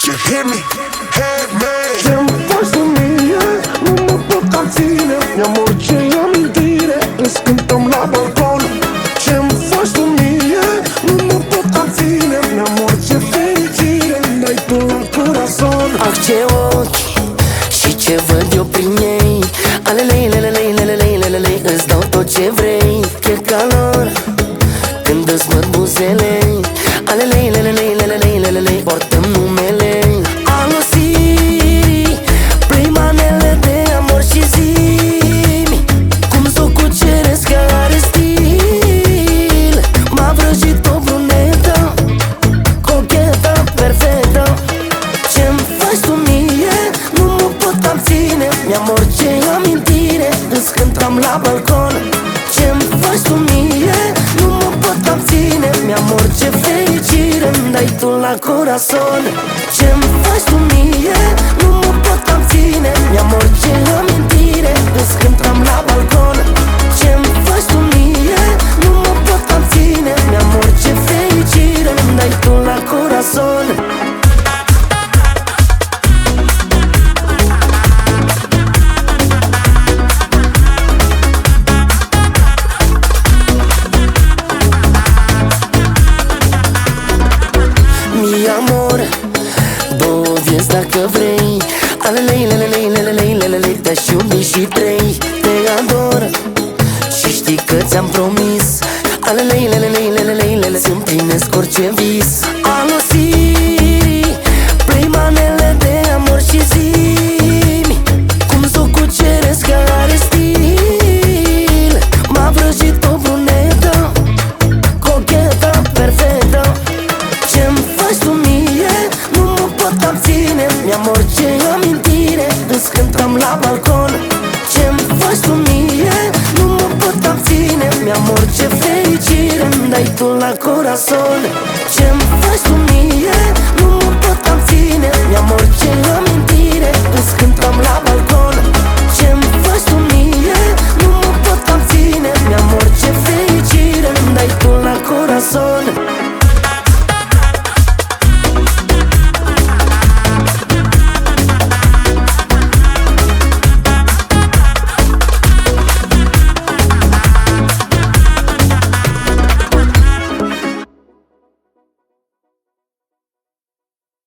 You hit me, hey man. Ce-mi faci tu mie, nu mă pot abține. Mi-am orice amintire, îți cântăm la balcon. Ce-mi faci tu mie, nu mă pot abține. Mi-am orice fericire, dai tu la corazon. Ah, ce ochi și ce văd eu prin ei. Alelei, lelelei, lelelei, lelelei, îți dau tot ce vrei. Pierd calor când îți văd buzele. Alelei, lelelei, lelelei, lelelei, portăm numele. Alo Siri, plăi manele de amor și zi-mi cum s-o cuceresc, că are stil. M-a vrăjit o brunetă, cochetă, perfectă. Ce-mi faci tu mie, nu mă pot abține. Mi-am orice amintire, îți cântam la balcon. Ce-mi faci tu mie, nu mă pot abține. Mi-am orice fericire, îmi dai tu la corazon. Ce-mi faci tu mie, nu mă pot abține. Mi-am orice amintire, îți cântam la balcon. Ce-mi faci tu mie, nu mă pot abține. Mi-am orice fericire, îmi dai tu la corazon. Mi amor, două vieți dacă vrei. Alelei, lelelei, lelelei, lelelei, te-aș iubi și trei. Te ador și știi că ți-am promis. Alelei, lelelei, lelelei, lele, să împlinesc orice vis. Alo Siri, plăi manele de amor și zi-mi cum s-o cuceresc, că are stil. M-a vrăjit o brunetă, cochetă, perfectă. Ce-mi faci tu mie, nu mă pot abține. Mi-am orice amintire, îți cântam la balcon. Ce-mi faci tu mie, nu mă pot abține. Mi-am orice fericire, îmi dai tu la corazon. Ce-mi faci tu mie, nu mă pot abține. Mi-am orice amintire, îți cântam la balcon.